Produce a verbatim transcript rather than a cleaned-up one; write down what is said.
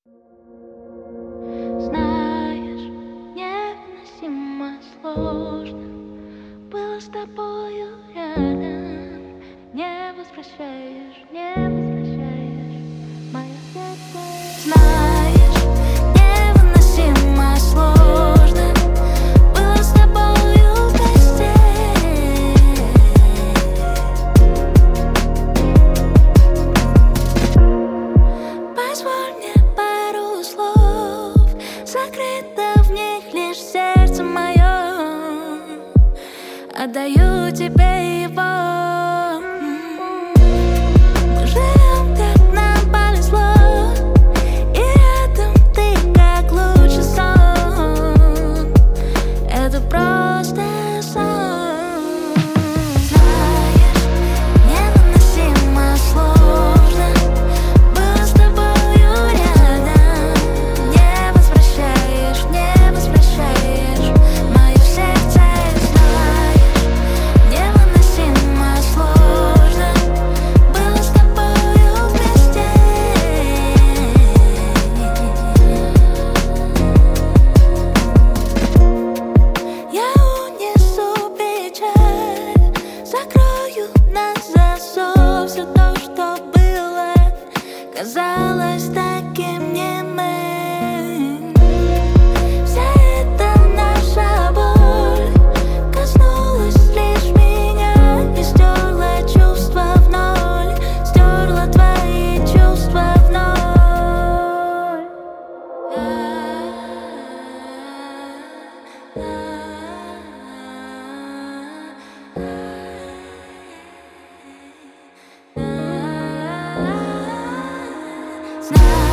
Знаешь, невыносимо сложно было с тобою рядом. Не возвращаешь, не возвращаешь мое сердце. Знаешь, невыносимо сложно было с тобою вместе. Позволь мне пару слов, закрыто в них лишь сердце мое. Отдаю тебе его. Мы живем, как нам повезло, и рядом ты, как лучший сон. Это просто сон. Знаешь, невыносимо сложно было с тобою рядом. Не возвращаешь, не возвращаешь мое сердце. Знаешь, невыносимо сложно было с тобою вместе. Я унесу печаль, закрою на засов все то, что было, казалось таким немым. Вся эта наша боль коснулась лишь меня и стерла чувства в ноль, стерла твои чувства в ноль. Знаю.